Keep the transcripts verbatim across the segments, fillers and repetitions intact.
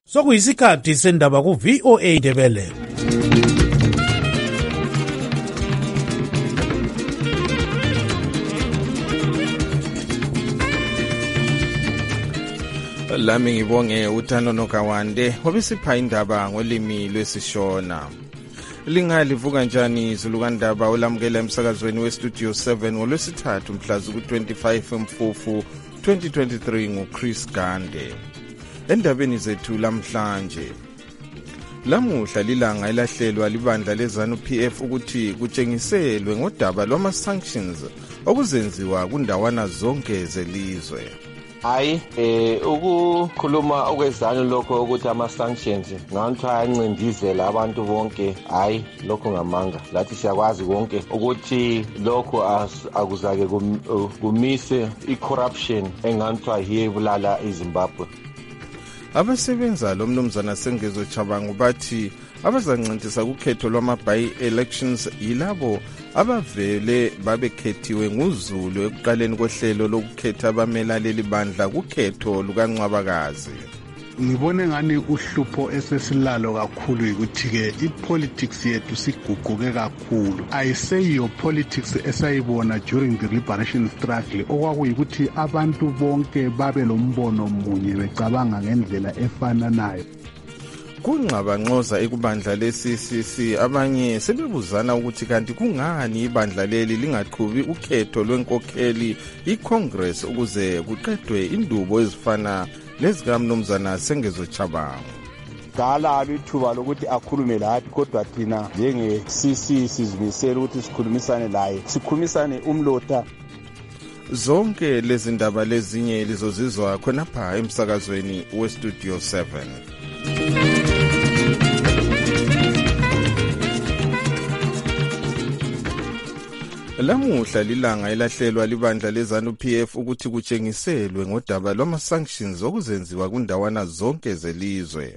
Sokuyisikhathi sendaba ku V O A Ndebele. Lami ngibonge uThando Nokawande obisipha indaba ngolimi lwesishona. Lingalivuka njani izulukandaba olamukela emsakazweni weStudio seven ngolwesithathu mhla ku twenty-five Mfufu twenty twenty-three nguChris Gande. Endabeni zethu lamhlanje, lamuhla lilanga elahlelwa libandla leZANU P F ukuthi kutshengiselwe ngodaba lwama-sanctions okuzenziwa kundawana zonke zelizwe. Hayi eh ukukhuluma okwezanu lokho ukuthi ama-sanctions nganthi ayancindizela abantu bonke, hayi lokho ngamanga. Lathi siyakwazi konke ukuthi lokho akuzake kumise i-corruption enganthi ayibulala iZimbabwe. Abasebenza lo mnumzana Sengezo Chabangu bathi abazancintisa kukhetho lwama-by-elections yilabo abavele babekhethiwe nguZulu ekuqaleni kohlelo lokukhetha abamela leli bandla kukhetho lukaNcwabakazi. Ngibone ngani uhlupho esesilalo kakhulu ukuthi-ke i-politics yethu siguquke kakhulu. Ayiseyiyo politics esayibona during the liberation struggle okwakuyikuthi abantu bonke babe lombono munye becabanga ngendlela efananayo. Kungxabanxoza ekubandla le-C C C abanye sebebuzana ukuthi kanti kungani ibandla leli lingaqhubi ukhetho lwenkokheli iCongress ukuze kuqedwe indubo ezifana nezikamnumzana Sengezo Chabangu. Dala ithuba lokuthi akhulume lathi, kodwa thina njenge-C C sizimisela ukuthi sikhulumisane laye, sikhulumisane umlotha. Zonke lezi ndaba lezinye lizozizwa khonapha emsakazweni weStudio seven. Lamuhla lilanga elahlelwa libandla leZANU P F ukuthi kutshengiselwe ngodaba lwama-sanctions okuzenziwa kundawana zonke zelizwe.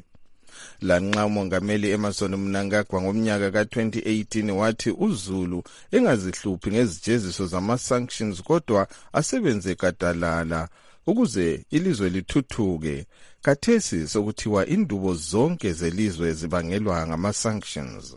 Lanxa umongameli Emmerson Mnangagwa ngomnyaka ka twenty eighteen wathi uZulu engazihluphi ngezijeziso zama-sanctions kodwa asebenze gadalala ukuze ilizwe lithuthuke, kathesi sokuthiwa indubo zonke zelizwe zibangelwa ngama-sanctions.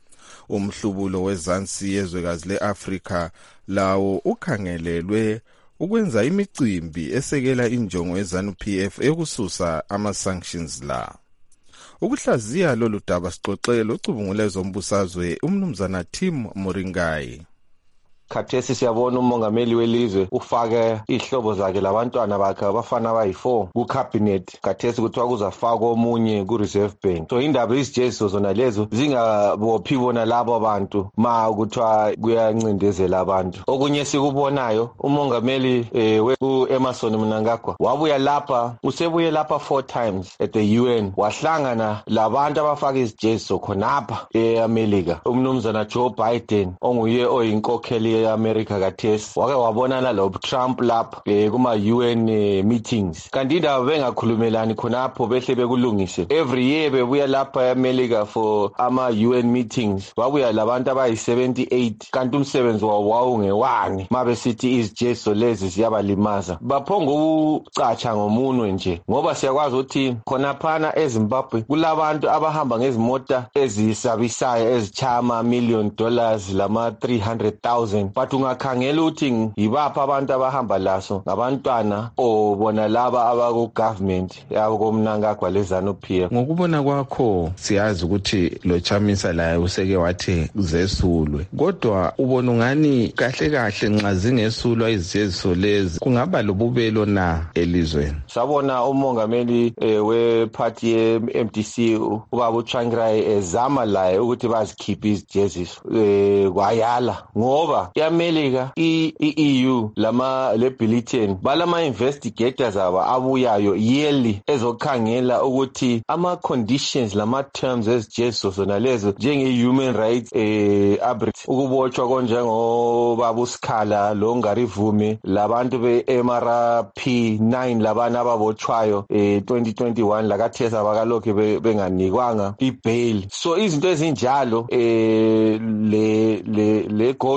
Umhlubulo wezansi yezwekazi le-Afrika lawo ukhangelelwe ukwenza imicimbi esekela injongo yeZANU P F yokususa ama-sanctions la. Ukuhlaziya lolu daba sixoxele ucubungule zombusazwe umnumzana Tim Moringai. Khathesi siyabona umongameli welizwe ufake ihlobo zakhe labantwana bakhe abafana abayi-four ku-cabinet. Khathesi kuthiwa kuzafakwa omunye ku-reserve bank. So indaba izijeziso zona lezo zingabophi bona labo abantu ma kuthiwa kuyancindezela abantu. Okunye sikubonayo umongameli eh, u-Emmerson Mnangagwa wabuya lapha, usebuye lapha four times at the U N, wahlangana labantu abafaka izijeziso khonapha e-America. Umnumzana Joe Biden onguye oyinkokheli eAmerica kathesi wake wabonana lo Trump lapha eh, kuma U N eh, meetings. Kanti indaba bengakhulumelani khonapho behle bekulungise. Every year bebuya lapha eAmerica for ama U N meetings, babuya labantu abayi seventy-eight, kanti umsebenzi wawo wawungewani mabe sithi izijeziso lezi ziyabalimaza. Baphonga ukucatsha ngomunwe nje, ngoba siyakwazi ukuthi khonaphana eZimbabwe kulabantu abahamba ngezimota ezisabisayo ezichama million dollars lama three hundred thousand. But ungakhangela ukuthi yibapha abantu abahamba laso ngabantwana obona laba abaku government yabo Mnangagwa leZANU P F. Ngokubona kwakho siyazi ukuthi lo Chamisa laye useke wathi zesulwe, kodwa ubona ungani kahle kahle nxa zingesulwa izijeziso lezi kungaba lobubelo na elizweni? Sabona umongameli eh, we party ye-M D C ubaba uChangrai ezama laye ukuthi bazikhiphe izijeziso eh, kwayala ngoba eAmerica i-E U lama le bulletin balama investigators aba abuyayo yearly ezokhangela ukuthi ama conditions lama terms ezijeziso zona lezo njenge human rights eh abrit ukubotshwa konjengo baba uSikhala lo Ngarivume labantu be-M R P nine labana ababotshwayo eh twenty twenty-one lakathesa abakalokho benganikwanga ibail. So izinto ezinjalo eh le le le gold mafia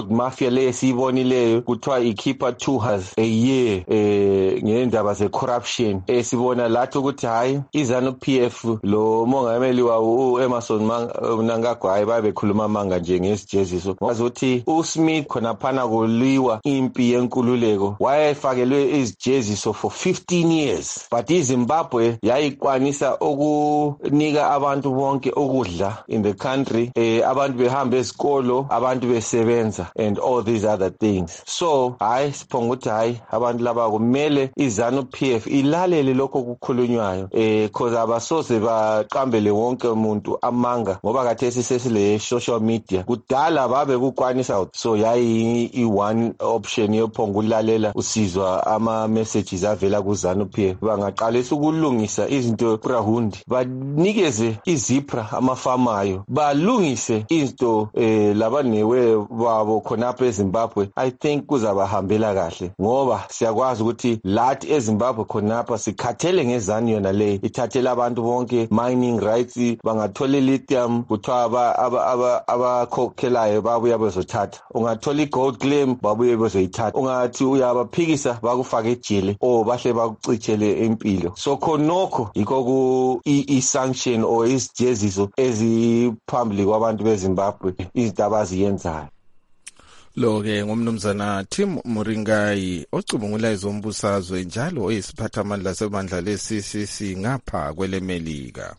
behavior le sibonileyo kuthiwa ikhipha to us a year eh ngendaba ze corruption esibona lathi ukuthi hayi iZANU P F lo mongameli wawo Emmerson Mnangagwa hayi babekhuluma manga nje ngesijeziso ngazi ukuthi uSmith khona phana kuliwa impi yenkululeko wayefakelwe izijeziso for fifteen years but iZimbabwe yayikwanisa ukunika abantu bonke ukudla in the country eh abantu behamba esikolo abantu besebenza and all these other things so hayi siphonga ukuthi hayi abantu laba kumele iZANU P F ilalele lokho kukhulunywayo eh cause abasoze baqambele wonke umuntu amanga ngoba kathesi sesile social media kudala babe kukwanisa so yayi i one option yophonga ulalela usizwa ama messages avela kuZANU P F bangaqalisa ukulungisa izinto prahundi banikeze izipra amafamayo balungise izinto eh labanewe babo khonapha eZimbabwe I think kuzabahambela kahle ngoba siyakwazi ukuthi lathi eZimbabwe khonapha sikhathele ngezani yona le ithathela abantu bonke mining rights bangathola lithium kuthiwa aba abakhokhelayo babuya bezothatha ungathola igold claim babuye bezoyithatha ungathi uyabaphikisa bakufaka ejele o bahle bakucithele impilo so khonokho yikho ku i-sanction or isijeziso eziphambili kwabantu beZimbabwe izinto abaziyenzayo lo ke ngomnumzana Tim Muringai ocubungula izombusazwe njalo oyisiphathamandla sebandla le-C C C ngapha kwelemelika.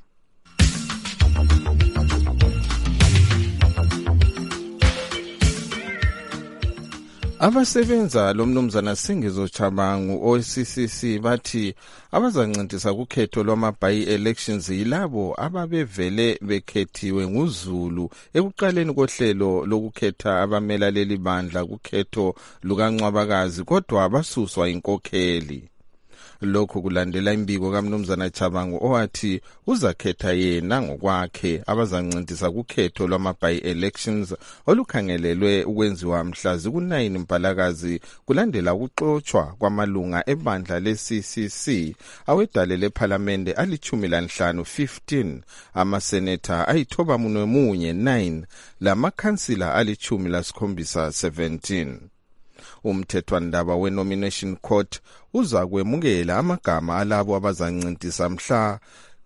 Abasebenza lo mnumzana Singizo Chabangu o-C C C bathi abazancintisa kukhetho lwama-by-elections yilabo ababevele bekhethiwe nguZulu ekuqaleni kohlelo lokukhetha abamela leli bandla kukhetho lukaNcwabakazi kodwa basuswa inkokheli. Lokho kulandela imbiko kaMnumzana Chabangu owathi uzakhetha yena ngokwakhe abazancintisa kukhetho lwama-by-elections olukhangelelwe ukwenziwa mhla ziku-nine Mpalakazi kulandela ukuxotshwa kwamalunga ebandla le-C C C awedale lephalamende alichumi lanhlanu fifteen amaseneta ayithoba munwe munye nine lamakhansila alichumi lasikhombisa seventeen. Umthethwandaba we-nomination court uza kwemukela amagama alabo abazancintisa mhla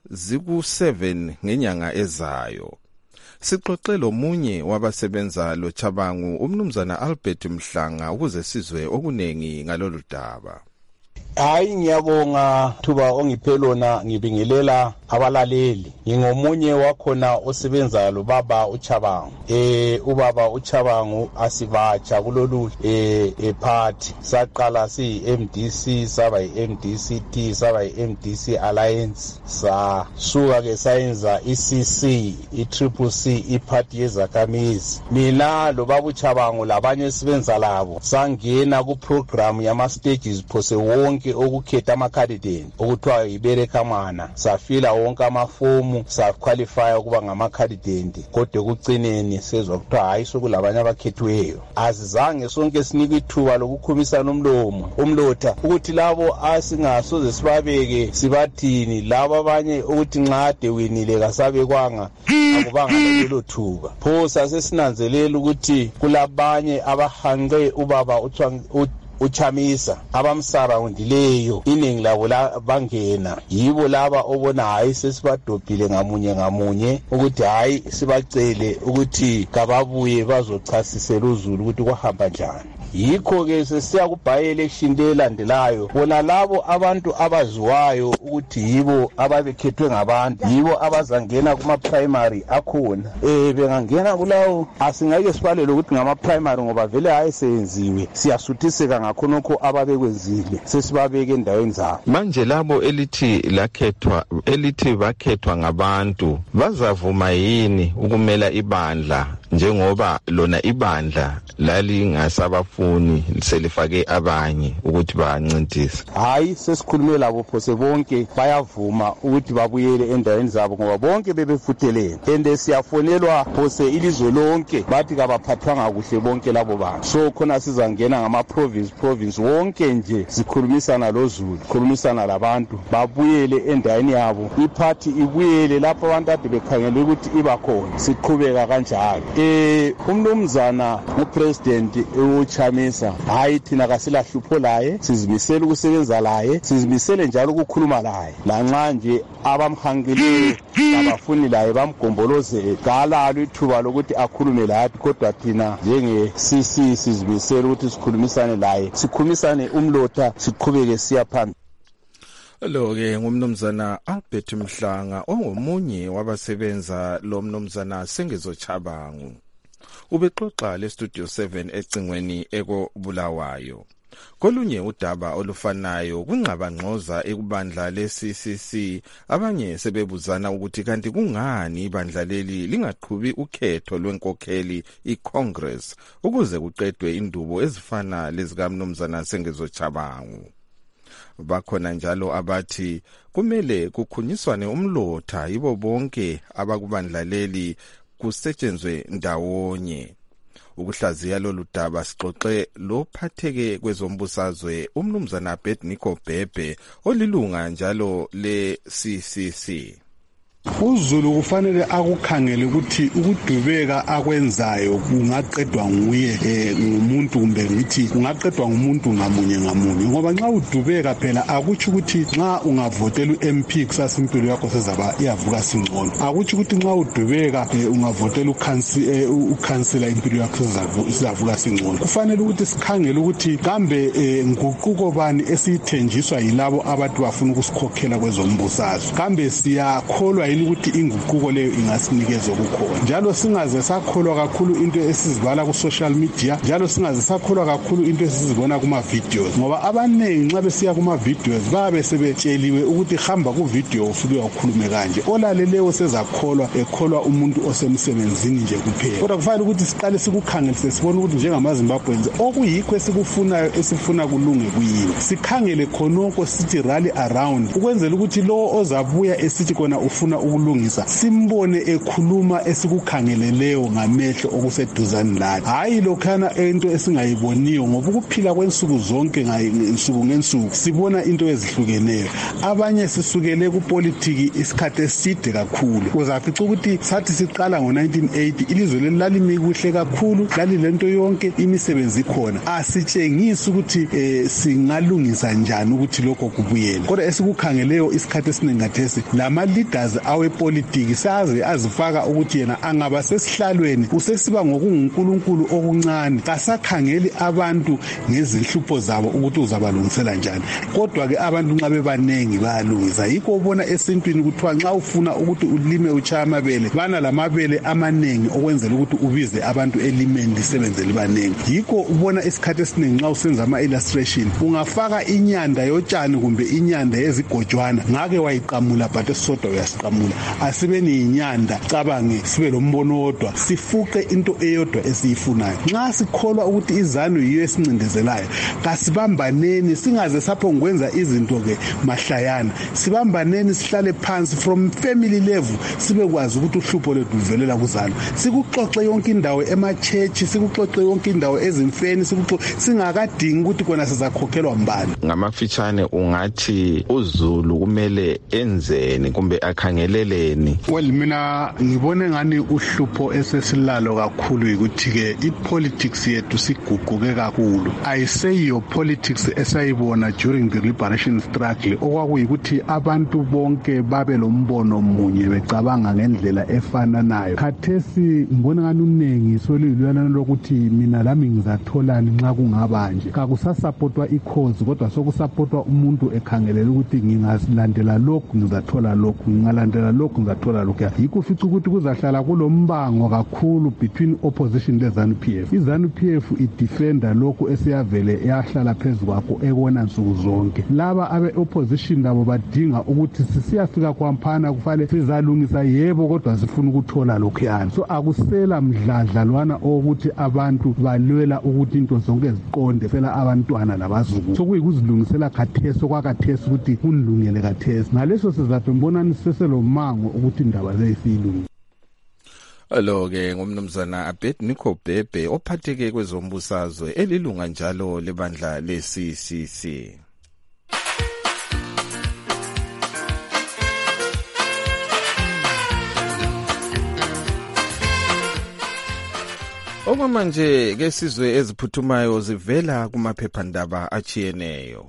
ziku-seven ngenyanga ezayo. Sixoxele omunye wabasebenza lo Chabangu umnumzana Albert Mhlanga ukuze sizwe okunengi ngalolu daba. Hayi ngiyabonga thuba ongiphelona ngibingelela abalaleli ngingomunye wakhona osebenza lo baba uChabangu eh ubaba uChabangu asibatsha kulolu eh eparty saqala si M D C saba i M D C T saba i M D C Alliance sa suka ke sayenza i C C i Triple C iparty yezakhamizi mina lo baba uChabangu labanye sibenza labo sangena ku program yama stages phose wonke okukhetha ama-candidate okuthiwa iberekamana safila wonke amafomu saqualify ukuba ngama-candidate kodwa ekucineni sezwa kuthiwa hayi sokulabanye abakhethiweyo azizange sonke sinike ithuba lokukhumisana umlomo umlotha ukuthi labo asingasoze sibabeke sibathini labo abanye ukuthi nxade winile kasabekwanga akubanga lelo thuba pho sasesinanzelela ukuthi kulabanye abahanqe ubaba uthwa uChamisa abamsaraundileyo iningi labo la bangena yibo laba obona hayi sesibadobhile ngamunye ngamunye ukuthi hayi sibacele ukuthi kababuye bazochasisela uZulu ukuthi kwahamba njani. Yikho ke sesiya ku by-election lelandelayo bona labo abantu abaziwayo ukuthi yibo ababekhethwe ngabantu yibo abazangena kuma primary akhona eh bengangena kulawo asingeke sibalele ukuthi ngama primary ngoba vele ayisenziwe siyasuthiseka ngakhonokho ababekwenzile sesibabeke endaweni zabo. Manje labo elithi lakhethwa elithi bakhethwa ngabantu bazavuma yini ukumela ibandla njengoba lona ibandla lali ngasaba lingasafuni selifake abanye ukuthi bancintise. Hayi sesikhulume labo phose bonke bayavuma ukuthi babuyele endaweni zabo ngoba bonke bebefutelene ende siyafonelwa phose ilizwe lonke bathi kabaphathwanga kuhle bonke labo bantu. So khona sizangena ngama province province wonke nje sikhulumisana loZulu, sikhulumisana labantu babuyele endaweni yabo, iphathi ibuyele lapho abantu ade bekhangela ukuthi ibakhona, siqhubeka kanjalo. Eh umnumzana upresident uChamisa hayi thina kasila hlupho laye, sizimisela ukusebenza laye, sizimisele njalo ukukhuluma laye, lanxa nje abamhangileyo abafuni laye bamgombolozele kalalo ithuba lokuthi akhulume lathi, kodwa thina njenge C C sizimisela ukuthi sikhulumisane laye, sikhulumisane umlotha, siqhubeke siya phambili. Lo ke ngumnumzana Albert Mhlanga ongomunye wabasebenza lo mnumzana Sengezo Chabangu. Ubexoxa le Studio seven ecingweni eko Bulawayo. Kolunye udaba olufanayo kungcabangqoza ekubandla le-C C C, abanye sebebuzana ukuthi kanti kungani ibandla leli lingaqhubi ukhetho lwenkokheli iCongress ukuze kuqedwe indubo ezifana lezikamnumzana Sengezo Chabangu. Bakhona njalo abathi kumele kukhunyiswane umlotha yibo bonke abakubandla leli kusetshenzwe ndawonye. Ukuhlaziya lolu daba sixoxe lo phatheke kwezombusazwe umnumzana Abednego Bhebhe olilunga njalo le-C C C. uZulu kufanele akukhangele ukuthi ukudubeka akwenzayo kungaqedwa nguye ngumuntu kumbe ngithi kungaqedwa ngumuntu ngamunye ngamunye, ngoba nxa udubeka phela akutsho ukuthi nxa ungavotela uM P kusasa impilo yakho sezaba iyavuka singcono, akutsho ukuthi nxa udubeka ungavotela ukhansela impilo yakho sezavuka singcono. Kufanele ukuthi sikhangele ukuthi kambe nguquko bani esithenjiswa yilabo abantu bafuna ukusikhokhela kwezombusazwe, kambe siyakholwa yini ukuthi inguquko leyo ingasinikeza ukukhona, njalo singaze sakholwa kakhulu into esizibala ku social media, njalo singaze sakholwa kakhulu into esizibona kuma videos, ngoba abaningi nxa besiya kuma videos babe sebetsheliwe ukuthi hamba ku video ufike ukhulume kanje, olaleleyo sezakholwa ekholwa umuntu osemsebenzini nje kuphela. Kodwa kufanele ukuthi siqale sikukhangelise sibone ukuthi njengamaZimbabweans okuyikho esikufunayo esifuna kulunge kuyini, sikhangele khonoko sithi rally around ukwenzela ukuthi lo ozabuya esithi kona ufuna ukulungisa simbone ekhuluma esikukhangeleleyo ngamehlo okuseduzane lathi, hayi lokhana into esingayiboniyo, ngoba ukuphila kwensuku zonke ngensuku ngensuku sibona into ezihlukeneyo. Abanye sisukele kupolitiki isikhathi eside kakhulu, uzafica ukuthi sathi siqala ngo nineteen eighty ilizwe leli lalimi kuhle kakhulu, lalilento yonke imisebenzi khona, asitshengisi ukuthi singalungisa njani ukuthi lokho kubuyele. Kodwa esikukhangeleyo isikhathi esinengathesi lama leaders awepolitiki saze azifaka ukuthi yena angaba sesihlalweni usesiba ngokuNkulunkulu okuncane, kasakhangeli abantu ngezinhlupho zabo ukuthi uzabalungisela njani. Kodwa ke abantu nxa bebanengi bayalungisa, yikho ubona esintwini kuthiwa nxa ufuna ukuthi ulime uchaya amabele bana lamabele amanengi okwenzela ukuthi ubize abantu elimeni lisebenze libanengi. Yikho ubona isikhathi esiningi nxa usenza ama illustration ungafaka inyanda yotshani kumbe inyanda yezigojwana ngake wayiqamula but esodwa uyasiqamula, asibeni inyanda cabange sibe lombono wodwa sifuqe into eyodwa esiyifunayo. Nxa sikholwa ukuthi izanu yiyo esincindezelayo kasibambaneni, singaze sapho ngwenza izinto ke mahlayana, sibambaneni sihlale phansi from family level sibe kwazi ukuthi uhlupho lethu luvelela kuzalo, sikuxoxe yonke indawo emachechi, sikuxoxe yonke indawo ezimfeni, sikuxoxe singakadingi ukuthi kona sizakhokhelwa mbani. Ngamafitshane ungathi uZulu kumele enzeni kumbe akhangeleleni? Well mina ngibone ngani uhlupho esesilalo kakhulu ukuthi ke ipolitics yethu siguquke kakhulu, ayiseyo politics esayibona during the liberation struggle okwakuyikuthi abantu bonke babe lombono munye becabanga ngendlela efananayo. Khathesi ngibona ngani unengi solilwana lokuthi mina lami ngizatholani nxa kungabanje, kakusasupportwa icause kodwa sokusupportwa umuntu ekhangelela ukuthi ngingalandela lokhu ngizathola lokhu, ngingalandela ngizahlela lokhu ngizathola lokhu. Yikho ufica ukuthi kuzahlala kulombango kakhulu between opposition le ZANU P F. iZANU P F idefenda lokhu esiyavele yahlala phezu kwakho ekona nsuku zonke. Laba abe opposition labo badinga ukuthi sisiyafika kwamphana kufanele sizalungisa yebo kodwa sifuna ukuthola lokhu yani. So akusela mdladlalwana ukuthi abantu balwela ukuthi into zonke ziqonde phela abantwana labazukulu. So kuyikuzilungisela khathesi kwakathesi ukuthi kunilungele khathesi. Ngaleso sizathu mbonani seselomango ukuthi indaba zeyifilungu. Alo ke ngumnumzana Abednego Bhebhe ophatheke kwezombusazwe elilunga njalo lebandla le-C C C. Okwamanje ke sizwe eziphuthumayo zivela kumaphephandaba achiyeneyo.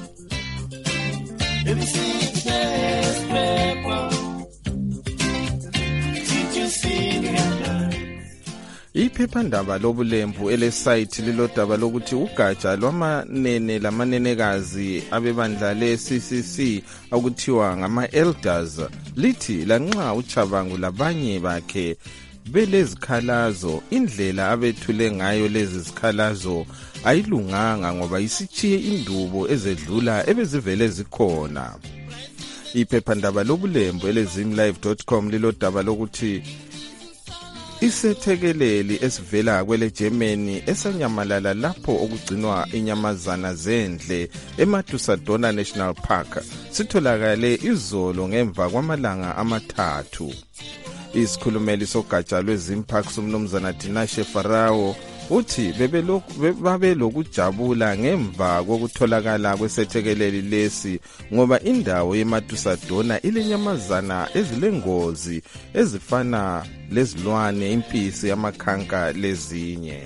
Iphephandaba lobulembu elesite lilodaba lokuthi ugatsha lwamanene lamanenekazi abebandla le-C C C okuthiwa ngama-elders lithi lanxa uChabangu labanye bakhe belezikhalazo indlela abethule ngayo lezi zikhalazo ayilunganga ngoba isitshiye indubo ezedlula ebezivele zikhona. Iphephandaba lobulembu elezimlive dot com lilodaba lokuthi isethekeleli esivela kwele Germany esanyamalala lapho okugcinwa inyamazana zendle eMatusadona National Park sitholakale izolo ngemva kwamalanga amathathu. Isikhulumeli sogatsha lwezimparks umnumzana Tinashe Farao uthi babe lokujabula ngemva kokutholakala kwesethekeleli lesi ngoba indawo yeMatusadona ilenyamazana ezilengozi ezifana lezilwane impisi yamakhanka lezinye.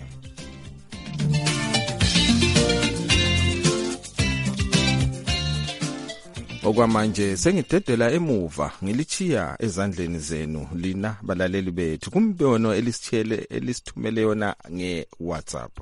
Okwamanje sengidedela emuva ngilichiya ezandleni zenu lina balaleli bethu kumbono elisithele elisithumele yona ngeWhatsApp.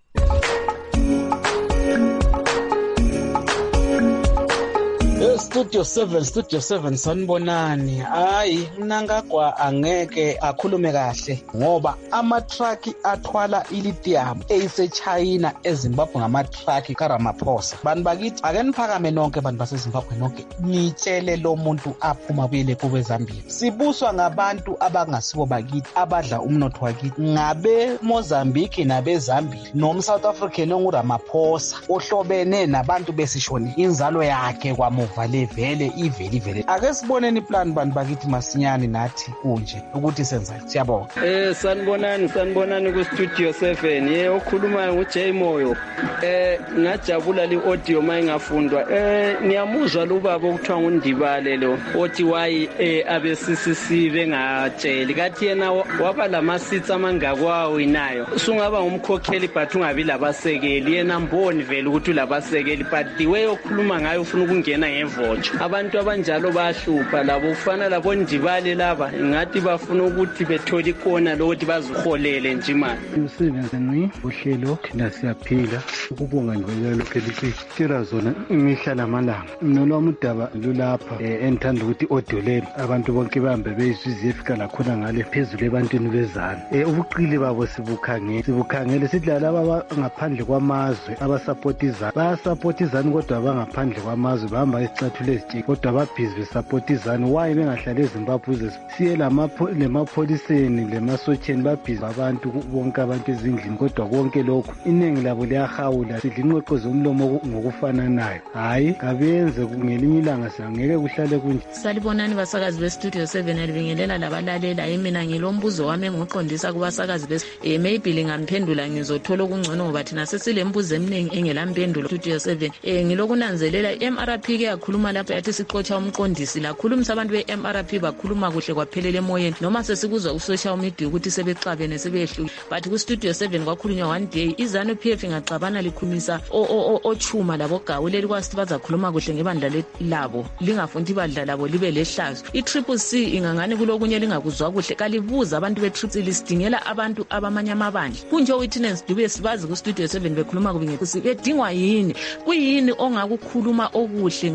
Studio seven Studio seven sanibonani. Hayi mina ngagwa angeke akhulume kahle ngoba ama truck athwala ilithium eyise China eZimbabwe ngama truck kaRamaphosa. Bantu bakithi ake niphakame nonke bantu baseZimbabwe nonke nitshele lo muntu aphuma kuyele kube Zambia. Sibuswa ngabantu abangasibo bakithi abadla umnotho wakithi ngabe Mozambique nabe Zambia noma South African onguRamaphosa ohlobene nabantu besishoni inzalo yakhe kwamuva vele iveli vele. Ake siboneni plan bantu bakithi masinyane nathi kunje ukuthi senza. Siyabonga. Eh sanibonani sanibonani ku Studio seven. Ye okhuluma nguJay Moyo. Eh ngajabula li audio mayingafundwa. Eh ngiyamuzwa lo baba okuthiwa ngundibale lo othi wayi eh abe C C C bengatsheli kathi yena waba lama seats amangakwawo inayo. Usungaba ngumkhokheli but ungabi labasekeli yena mboni vele ukuthi ulabasekeli but the way okhuluma ngayo ufuna ukungena ngevo. Abantu abanjalo bahlupha labo ufana labo ndibale laba ngathi bafuna ukuthi bethole ikona lokuthi baziholele nje imali. Umsebenzi ni uhlelo thina siyaphila ukubonga nje lokho elikhira zona imihla lamalanga. Nolwami udaba lulapha enthanda ukuthi odoleni abantu bonke bahambe beyizizwe efika la khona ngale phezulu ebantwini bezana. Eh ubuqili babo sibukhangele sibukhangele sithi laba ngaphandle kwamazwe abasupportiza bayasupportizana kodwa bangaphandle kwamazwe bahamba isicathulo ezithiki kodwa babhizi besupportizana. Why bengahlala eZimbabwe uze siye lemapholiseni lemasocheni babhizi abantu bonke abantu ezindlini kodwa konke lokho iningi labo liyahawula sidla inqoqo zomlomo ngokufananayo. Hayi kabenze kungelinye ilanga singeke kuhlale kunje. Salibonani basakazi beStudio seven alibingelela labalalela mina ngilombuzo wami engiqondisa kubasakazi bes eh maybe lingamphendula ngizothola okungcono ngoba thina sesilembuzo eminingi engelampendulo. Studio seven eh ngilokunanzelela M R P ke yakhuluma lapho yathi sixotsha umqondisi la khulumisa abantu be-M R P bakhuluma kuhle kwaphelele emoyeni noma sesikuzwa ku-social media ukuthi sebexabene sebehlule but ku-Studio seven kwakhulunywa one day iZANU P F ingaxabana likhulumisa ochuma labo gawu leli kwasithi bazakhuluma kuhle ngebandla labo lingafundi ibandla labo libe lehlazo. I-Triple C ingangani kulokunye lingakuzwa kuhle kalibuza abantu be-Triple lisidingela abantu abamanye amabandla kunje witness dube sibazi ku-Studio seven bekhuluma kubingekusi bedingwa yini kuyini ongakukhuluma okuhle ngebandla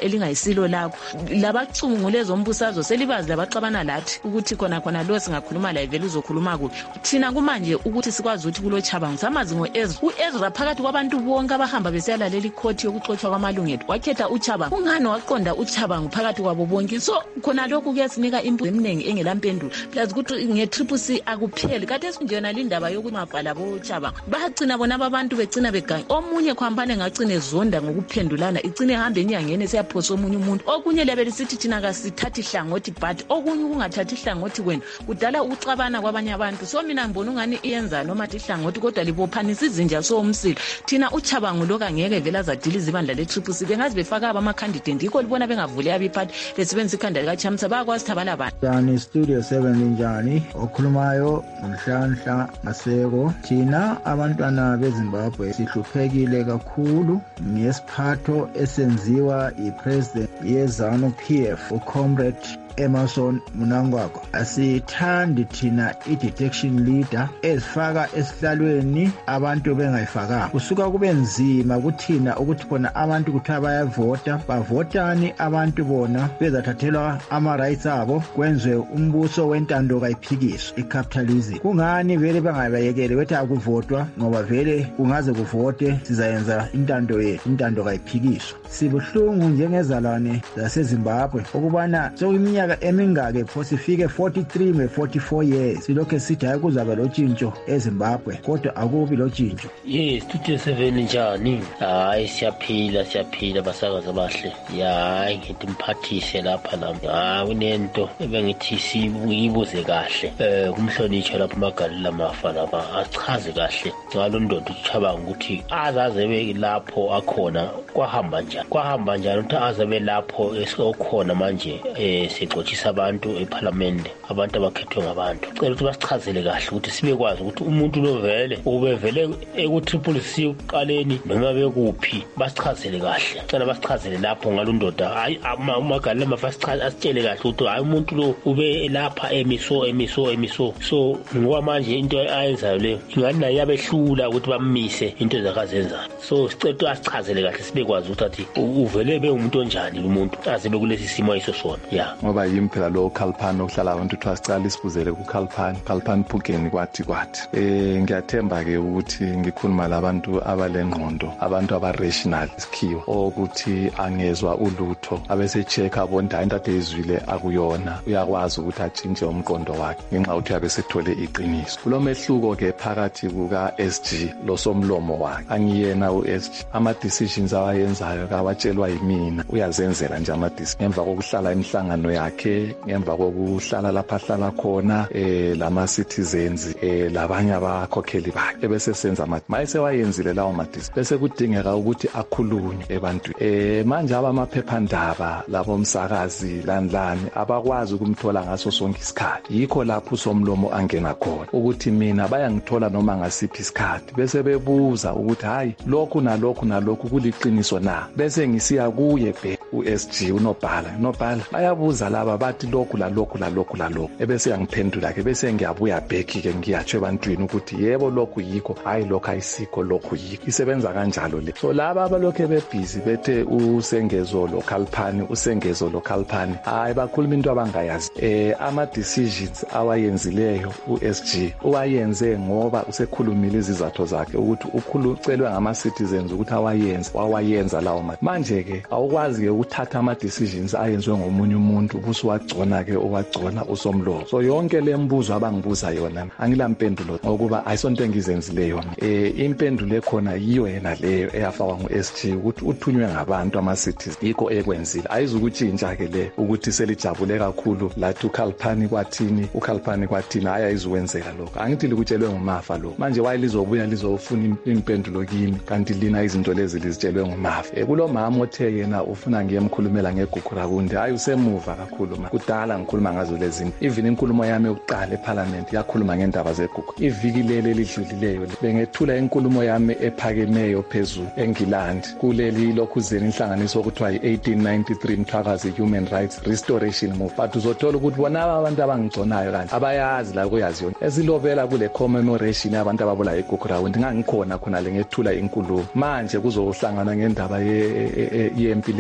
elingayisilo lakho. Labacungule zombusazwe selibazi labaxabana lathi ukuthi khona khona lo singakhuluma la ivele uzokhuluma kubi. Thina kumanje ukuthi sikwazi ukuthi kulo Chabangu samazi ngoEzra. uEzra phakathi kwabantu bonke abahamba besiyalalela ikhothi yokuxoxwa kwamalungelo wakhetha uChabangu. Ungani waqonda uChabangu phakathi kwabo bonke? So khona lokhu kuyasinika imbuzo eminingi engelampendulo. Plus ukuthi nge-Triple C akupheli kade sinjena lindaba yokuthi mabhala bo Chabangu bagcina bona abantu begcina beganga. Omunye khwampane ngagcine zonda ngokuphendulana igcine hambe enyangeni siyaphosa omunye umuntu. Okunye lebe lisithi thina kasithathi ihlangothi but okunye kungathathi ihlangothi kwena kudala ukuxabana kwabanye abantu. So mina ngibona ungani iyenza noma ihlangothi kodwa libophanisa izinja so umsila. Thina uChabangu lokho angeke vela azadiliza ibandla le-Triple C bengazi befaka aba candidate ndikho libona bengavuli abiphathi besebenzisa ikhanda likaChamsa bakwazi thabala abantu. Yani Studio seven linjani okhulumayo umhlanhla Maseko. Thina abantwana beZimbabwe sihluphekile kakhulu ngesiphatho esenziwa iPresident yeZanu P F uComrade Emerson Mnangagwa. Asithandi thina i-detection leader ezifaka esihlalweni abantu bengayifaka. Kusuka kube nzima kuthina ukuthi khona abantu kuthiwa bayavota bavotani abantu bona bezathathelwa ama-rights abo kwenziwe umbuso wentando kayiphikiswa i-capitalism. Kungani vele bangabayekele bethi akuvotwa ngoba vele kungaze kuvote sizayenza intando yethu intando kayiphikiswa. Sibuhlungu njengezalwane zaseZimbabwe ukubana sokuminyaka emingake pho sifike forty-three me forty-four years silokho sithi hayi kuzabe lo tshintsho eZimbabwe kodwa akubi lo tshintsho. Yes, Studio seven njani? Hayi siyaphila siyaphila basakaza abahle. Hayi ngithi mphathise lapha la. Hayi unento ebengithi siyibuze kahle. Eh kumhlonitsha lapha Magali lamafa lapha achaze kahle ngalo ndoda uChabangu ukuthi azaze be lapho akhona kwahamba njani. Kwahamba njani ukuthi azabe lapho esikhona manje eh sixoxisa abantu eParliament abantu abakhethwe ngabantu. Cela ukuthi basichazele kahle ukuthi sibekwazi ukuthi umuntu lo vele ubevele eku-Triple C uqaleni noma bekuphi basichazele kahle. Cela basichazele lapho ngalo ndoda hayi uMagali lamafa asitshele kahle ukuthi hayi umuntu lo ube lapha emiso emiso emiso. So ngoba manje into ayenzayo leyo ingani naye yabehlula ukuthi bammise into zakazenzayo. So sicela asichazele kahle sibekwazi ukuthi uvele be umuntu onjani umuntu azibe kulesi simo ayiso sona. Yeah. Ngoba yimi phela lo Khalphani ohlala abantu uthi asicala isibuzele ku Khalphani Khalphani Phukeni kwathi kwathi eh ngiyathemba ke ukuthi ngikhuluma labantu abalengqondo abantu aba rational isikhiwo ukuthi angezwa ulutho abese check abonda into atezwile akuyona uyakwazi ukuthi atshintshe umqondo wakhe ngenxa ukuthi yabe sethole iqiniso. Kulomehluko ke phakathi kuka S G lo somlomo wakhe angiyena u S G ama decisions awayenzayo kawatshelwa yimina uyazenzela nje ama decisions ngemva kokuhlala emhlangano yakhe ngemva kokuhlala lapha hlala khona eh lama citizens eh labanye abakhokheli bakhe bese senza amathi mayise wayenzile lawo madisi bese kudingeka ukuthi akhulunywe ebantu eh manje abamaphephandaba labo umsakazi landlani abakwazi ukumthola ngaso sonke isikhathi. Yikho lapho somlomo angena khona ukuthi mina bayangithola noma ngasiphi isikhathi bese bebuza ukuthi hayi lokhu nalokhu nalokhu kuliqiniso na bese ngisiya kuye be uS G unobhala nobhala bayabuza laba bathi lokhu la lokhu la lokhu la lokhu ebese yangiphendula ke bese ngiyabuya back ke ngiyatsho ebantwini ukuthi yebo lokhu yikho hayi lokho ayisikho lokhu yikho isebenza kanjalo le. So laba abalokho bebhizi bethe usengezo lo Khalphani usengezo lo Khalphani hayi bakhuluma into abangayazi eh ama decisions awayenzileyo uS G uwayenze ngoba usekhulumile izizathu zakhe ukuthi ukhulucelwe ngama citizens ukuthi awayenze wawayenza lawo manje ke awukwazi ke ukuthatha ama decisions ayenzwe ngomunye umuntu ubusuwagcona ke owagcona usomlomo. So yonke lembuzo abangibuza yona angilampendulo ngokuba ayisonto engizenzileyo eh impendulo ekhona yiyo yena leyo eyafakwa nguS G ukuthi uthunywe ngabantu ama cities yikho ekwenzile ayizukutshintsha ke le ukuthi selijabule kakhulu lathi uKhalphani kwathini uKhalphani kwathini ayayizukwenzeka lokho angithi likutshelwe ngumafa lo manje wayelizobuya lizofuna impendulo kimi kanti lina izinto lezi lizitshelwe ngumafa eh kulo mama othe yena ufuna ngiyemkhulumela ngeGukhura kunde hayi usemuva kakhulu kudala ngikhuluma ngazo lezi even inkulumo yami yokuqala eParliament yakhuluma ngendaba zeGukhura iviki leli lidlulileyo bengethula inkulumo yami ephakemeyo phezulu eNgilandi kuleli lokhuzeni inhlanganiso okuthiwa i-eighteen ninety-three Mthwakazi Human Rights Restoration Movement but uzothola ukuthi bona abantu abangigconayo kanti abayazi la kuyazi yona ezilobela kule commemoration yabantu ababula eGukhura kunde ngangikhona khona le ngethula inkulumo manje kuzohlangana ngendaba yempilo eyenzeka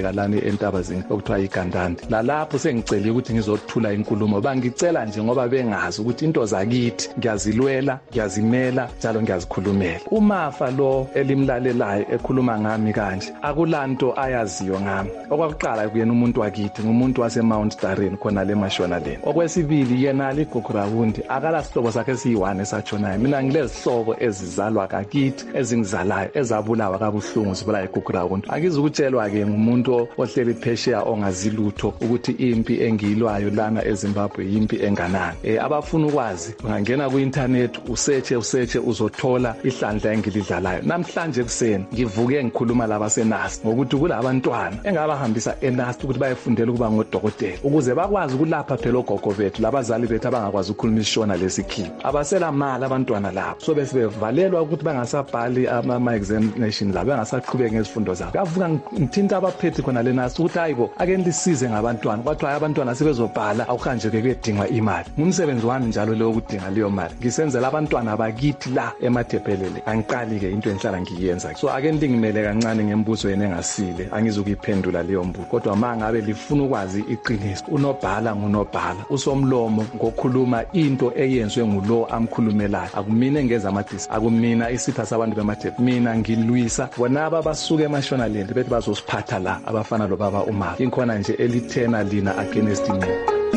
kwenzeka lana eNtabazini okuthiwa iGandandi. La lapho sengicela ukuthi ngizothula inkulumo bangicela nje ngoba bengazi ukuthi into zakithi ngiyazilwela, ngiyazimela njalo ngiyazikhulumela. Umafa lo elimlalelayo ekhuluma ngami kanje akulanto ayaziyo ngami. Okwakuqala kuyena umuntu wakithi ngumuntu wase Mount Darren khona le Mashonaleni. Okwesibili yena liGugurawundi akala sihlobo sakhe siyi-one esatshonayo. Mina ngilezihlobo ezizalwa kakithi ezingizalayo ezabulawa kabuhlungu zibulawa iGugurawundi. Akizukutshelwa ke ngumuntu ohleli phesheya ongazilutho ukuthi impi engiyilwayo lana eZimbabwe impi enganani. Eh abafuna ukwazi ungangena ku internet usearch usearch uzothola ihlandla engilidlalayo. Namhlanje kuseni ngivuke ngikhuluma laba seNAS ngokuthi kulabantwana engabahambisa eNAS ukuthi bayefundela ukuba ngodokotela ukuze bakwazi ukulapha phela ogogo bethu labazali bethu abangakwazi ukukhuluma isishona lesikhiwo. Abasela mali abantwana labo so besibevalelwa ukuthi bangasabhali ama examination labo bangasaqhubeka ngezifundo zabo. Kavuka ngithinta abaphethe khona leNAS ukuthi hayibo ake nilisize ngabantwana kwathi abantwana sebezobhala awuhanjeke kuyedinga imali. Ngumsebenzi wami njalo leyo ukudinga leyo mali. Ngisenzela abantwana bakithi la eMathebhelele. Angiqali ke into enhlala ngiyenza. So ake ndingimele kancane ngembuzo yena engasile angizukuyiphendula leyo mbuzo. Kodwa mangabe lifuna ukwazi iqiniso unobhala ngunobhala usomlomo ngokukhuluma into eyenzwe ngulo amkhulumelayo. Akumina ngeza amadisi akumina isitha sabantu bemathebhe. Mina ngilwisa bonaba basuke eMashonaleni bethi bazosiphatha la abafana lo baba uMama. Inkhona nje elithena lina against me.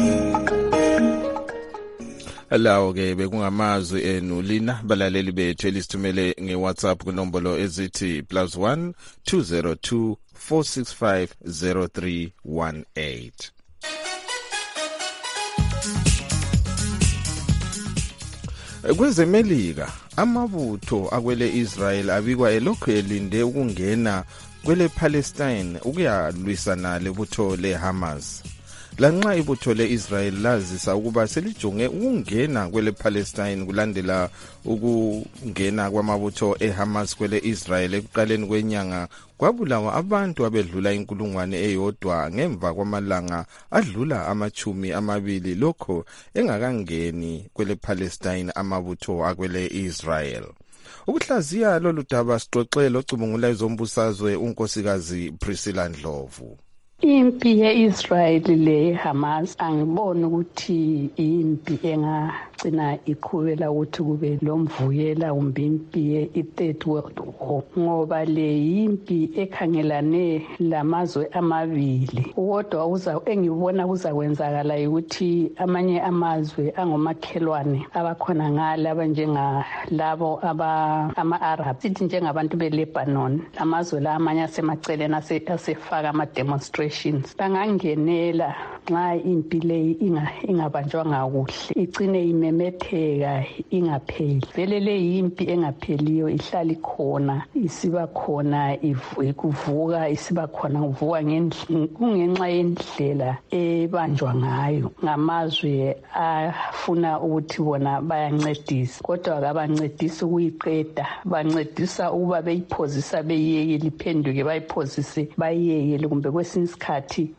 Lawo ke bekungamazwi enu lina balaleli bethu elisithumele ngeWhatsApp kunombolo ezithi plus one two zero two four six five zero three one eight. KwezeMelika amabutho akwele Israel abikwa elokhu elinde ukungena kwele Palestine ukuyalwisana lebutho leHamas. Lanxa ibutho leIsrael lazisa ukuba selijonge ukungena kwele Palestine kulandela ukungena kwamabutho eHamas kwele Israel ekuqaleni kwenyanga kwabulawa abantu abedlula inkulungwane eyodwa ngemva kwamalanga adlula amachumi amabili lokho engakangeni kwele Palestine amabutho akwele Israel. Ukuhlaziya lolu daba sixoxele ocubungula izombusazwe unkosikazi Priscilla Ndlovu. Impi ye-Israel le-Hamas angiboni ukuthi impi engagcina iqhubela ukuthi kube lomvuyela kumbe impi ye-third world war ngoba le impi ekhangelane lamazwe amabili. Kodwa uza engibona kuzakwenzakala ukuthi amanye amazwe angomakhelwane abakhona ngala abanjengalabo aba ama-Arab sithi njengabantu be-Lebanon amazwe la amanye asemaceleni asefaka ama-demonstration bangangenela nxa impi leyi ingabanjwanga kuhle igcine imemetheka ingapheli. Vele le impi engapheliyo ihlala ikhona isiba khona ivuka isiba khona uvuka kungenxa yendlela ebanjwa ngayo ngamazwe afuna ukuthi bona bayancedisa kodwa akabancedisa ukuyiqeda bancedisa ukuba beyiphozisa beyiyekele iphenduke bayiphozise bayiyekele kumbe kwesinye isikhathi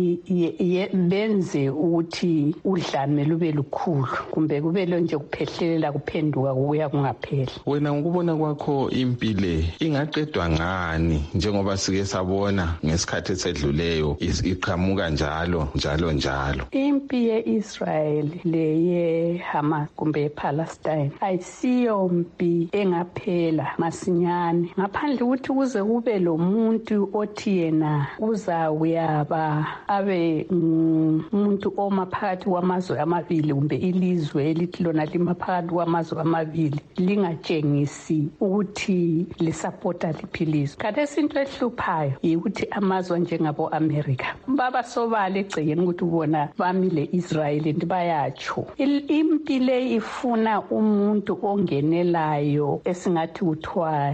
benze ukuthi udlame lube lukhulu kumbe kube lonje kuphehlelela kuphenduka kuya kungapheli. Wena ngokubona kwakho impi le ingaqedwa ngani njengoba sike sabona ngesikhathi esedluleyo iqhamuka njalo njalo njalo? Impi ye-Israel le ye-Hamas kumbe ye-Palestine ayisiyo mpi engaphela masinyane ngaphandle ukuthi kuze kube lo muntu othi yena uza uyaba abe umuntu oma phakathi kwamazwe amabili kumbe ilizwe elithi lona lima phakathi kwamazwe amabili lingatshengisi ukuthi lisapota liphilizwe. Khathesi into ehluphayo yikuthi amazwe njengabo America baba sobala egcekeni ukuthi ubona bamile Israel ndi bayatsho. Impi le ifuna umuntu ongenelayo esingathi kuthiwa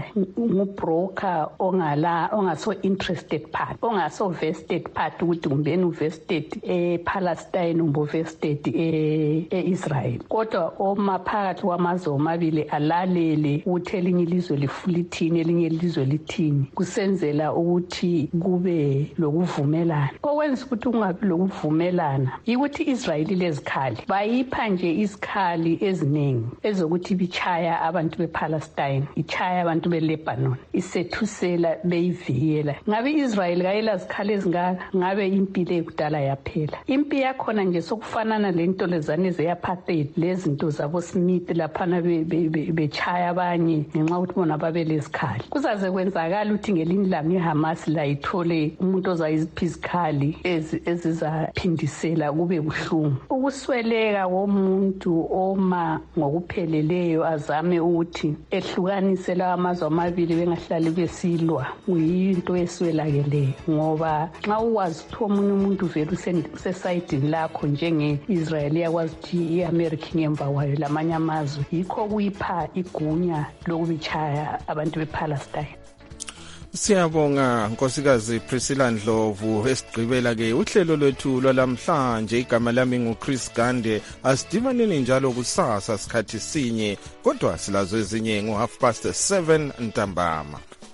ngubroker ongala ongaso interested part ongaso vested part ukuthi kumbeni uvested state ePalestine umbovu state eIsrael. Kodwa omaphakathi kwamazwe omabili alalele ukuthi elinye ilizwe lifulithini elinye ilizwe lithini kusenzela ukuthi kube lokuvumelana. Okwenza ukuthi kungabi lokuvumelana ukuthi iIsrael lezikhali bayipha nje isikhali eziningi ezokuthi bichaya abantu bePalestine, ichaya abantu beLebanon, isethusela beyivikela. Ngabe iIsrael kayela zikhali ezingaka, ngabe impilo ekudala yaphela. Impi yakhona nje sokufanana lento lezane zeapartheid lezinto zabo Smith laphana bechaya abanye ngenxa ukuthi bona babelezikhali. Kuzaze kwenzakala ukuthi ngelinye ilanga iHamas la ithole umuntu ozayiziphizikhali ezizaphindisela kube buhlungu. Ukusweleka komuntu oma ngokupheleleyo azame ukuthi ehlukanise lawa amazwe amabili bengahlali besilwa kuyinto eswelakeleyo, ngoba nxa uwazi ukuthi omunye umuntu vele usesayidini lakho njenge-Israel yakwazi ukuthi i-America ngemva kwayo lamanye amazwe, yikho kuyipha igunya lokubichaya abantu bePalestine. Siyabonga Nkosikazi Priscilla Ndlovu. Esigqibela ke uhlelo lwethu lwalamhlanje. Igama lami nguChris Gande. Asidibaneni njalo kusasa sikhathi sinye, kodwa silazo ezinye ngo half past seven ntambama.